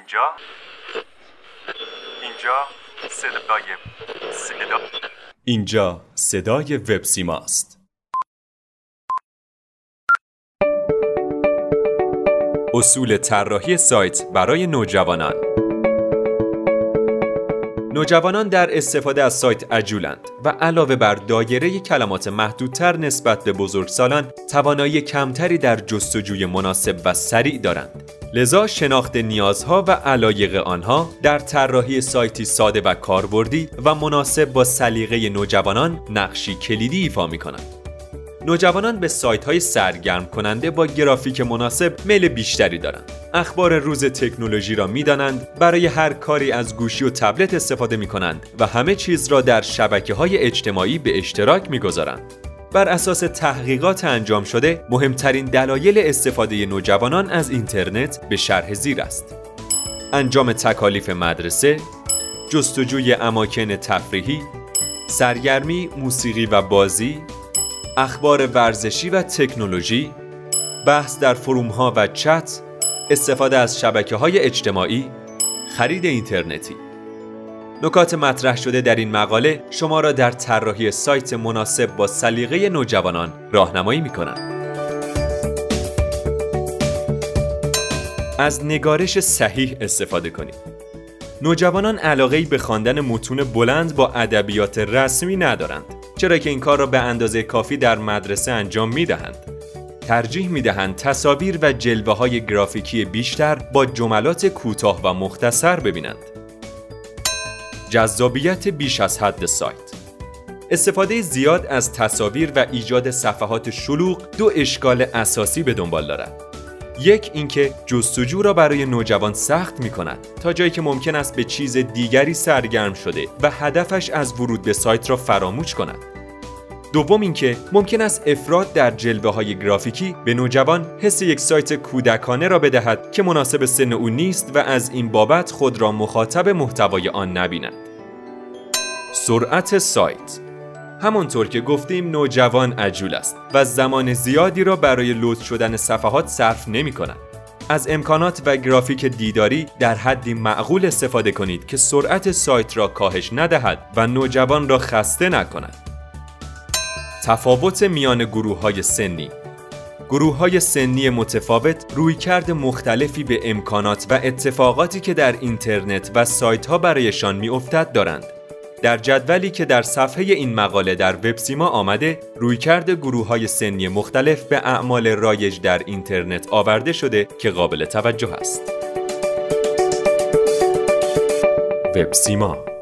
اینجا صدای وب سیماست. اصول طراحی سایت برای نوجوانان. نوجوانان در استفاده از سایت عجولند و علاوه بر دایره کلمات محدودتر نسبت به بزرگسالان، توانایی کمتری در جستجوی مناسب و سریع دارند. لذا شناخت نیازها و علایق آنها در طراحی سایتی ساده و کاربردی و مناسب با سلیقه نوجوانان نقشی کلیدی ایفا می‌کند. نوجوانان به سایت‌های سرگرم کننده با گرافیک مناسب میل بیشتری دارند. اخبار روز تکنولوژی را می‌دانند، برای هر کاری از گوشی و تبلت استفاده می‌کنند و همه چیز را در شبکه‌های اجتماعی به اشتراک می‌گذارند. بر اساس تحقیقات انجام شده، مهمترین دلایل استفاده نوجوانان از اینترنت به شرح زیر است: انجام تکالیف مدرسه، جستجوی اماکن تفریحی، سرگرمی، موسیقی و بازی، اخبار ورزشی و تکنولوژی، بحث در فروم‌ها و چت، استفاده از شبکه‌های اجتماعی، خرید اینترنتی. نکات مطرح شده در این مقاله شما را در طراحی سایت مناسب با سلیقه نوجوانان راهنمایی می‌کنند. از نگارش صحیح استفاده کنید. نوجوانان علاقه‌ای به خواندن متون بلند با ادبیات رسمی ندارند، چرا که این کار را به اندازه کافی در مدرسه انجام می‌دهند. ترجیح می‌دهند تصاویر و جلوه‌های گرافیکی بیشتر با جملات کوتاه و مختصر ببینند. جذابیت بیش از حد سایت. استفاده زیاد از تصاویر و ایجاد صفحات شلوغ دو اشکال اساسی به دنبال دارد. یک، اینکه جستجو را برای نوجوان سخت می‌کند تا جایی که ممکن است به چیز دیگری سرگرم شده و هدفش از ورود به سایت را فراموش کند. دوم، اینکه ممکن است افراط در جلوه‌های گرافیکی به نوجوان حس یک سایت کودکانه را بدهد که مناسب سن او نیست و از این بابت خود را مخاطب محتوای آن نبیند. سرعت سایت. همانطور که گفتیم، نوجوان عجول است و زمان زیادی را برای لود شدن صفحات صرف نمی‌کند. از امکانات و گرافیک دیداری در حدی معقول استفاده کنید که سرعت سایت را کاهش ندهد و نوجوان را خسته نکند. تفاوت میان گروه‌های سنی. گروه‌های سنی متفاوت رویکرد مختلفی به امکانات و اتفاقاتی که در اینترنت و سایت‌ها برایشان می‌افتد دارند. در جدولی که در صفحه این مقاله در وب سیما آمده، رویکرد گروه‌های سنی مختلف به اعمال رایج در اینترنت آورده شده که قابل توجه است. وب سیما